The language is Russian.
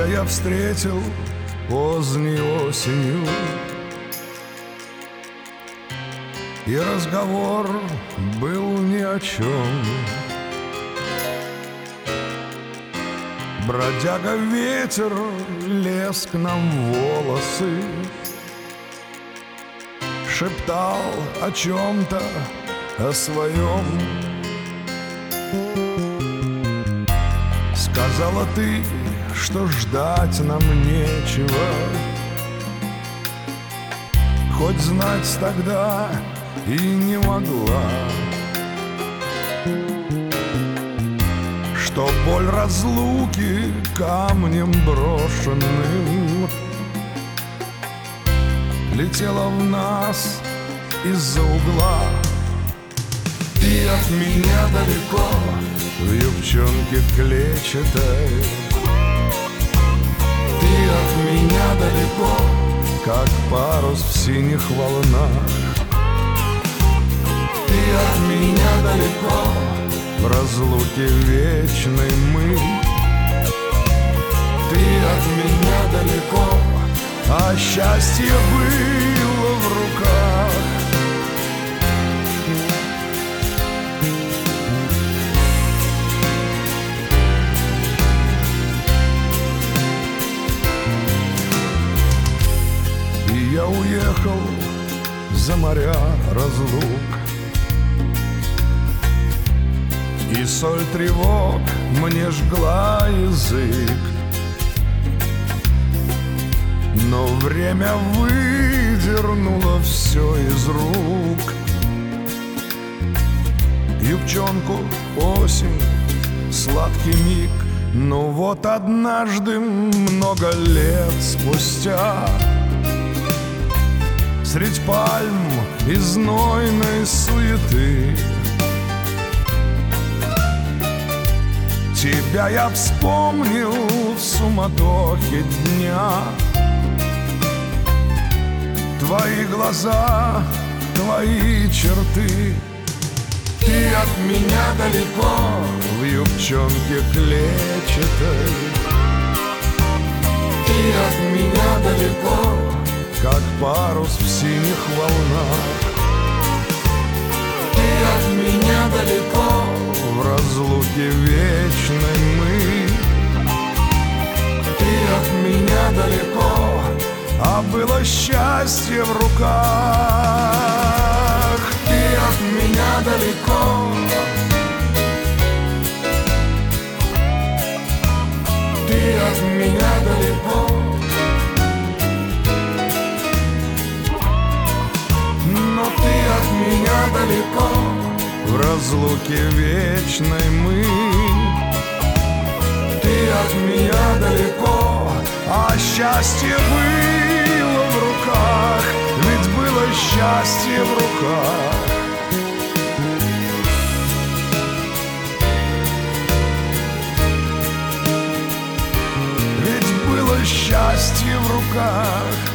Тебя я встретил поздней осенью, и разговор был ни о чем. Бродяга ветер лез к нам в волосы, шептал о чем-то, о своем. Сказала ты, что ждать нам нечего, хоть знать тогда и не могла, что боль разлуки камнем брошенным летела в нас из-за угла. Ты от меня далеко, в юбчонке клетчатой. Ты от меня далеко, как парус в синих волнах. Ты от меня далеко, в разлуке вечной мы. Ты от меня далеко, а счастье было в руках. И я уехал за моря разлук, и соль тревог мне жгла язык. Но время выдернуло все из рук. Юбчонку, осень, сладкий миг. Но вот однажды, много лет спустя, средь пальм и знойной суеты, тебя я вспомнил в суматохе дня. Твои глаза, твои черты. Ты от меня далеко, в юбчонке клетчатой. Ты от меня далеко, как парус в синих волнах. Ты от меня далеко, в разлуке вечной мы. Ты от меня далеко, а было счастье в руках. Ты от меня далеко, ты от меня далеко, но ты от меня далеко, в разлуке вечной мы. Ты от меня далеко, а счастье было в руках, ведь было счастье в руках. Ведь было счастье в руках.